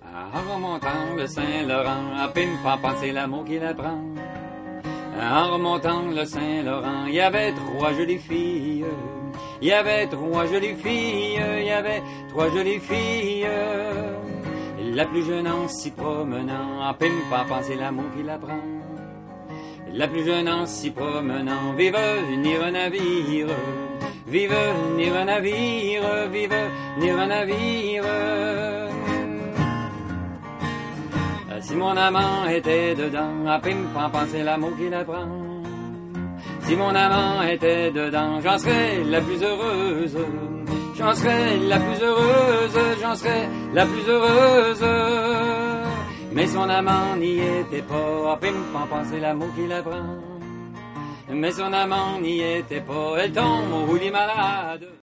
En remontant le Saint-Laurent, à pim-pam-pam, c'est l'amour qui la prend. En remontant le Saint-Laurent, il y avait trois jolies filles. Il y avait trois jolies filles, il y avait trois jolies filles. La plus jeune en s'y promenant, en pim-pam-pam, c'est l'amour qui la prend. La plus jeune en s'y promenant, vive venir un navire. Vive venir un navire, vive venir un navire. Si mon amant était dedans, à pim-pam-pam, c'est l'amour qui la prend. Si mon amant était dedans, j'en serais la plus heureuse. J'en serais la plus heureuse, j'en serais la plus heureuse. Mais son amant n'y était pas, à pim-pam-pam, c'est l'amour qui la prend. Mais son amant n'y était pas, elle tombe au lit malade.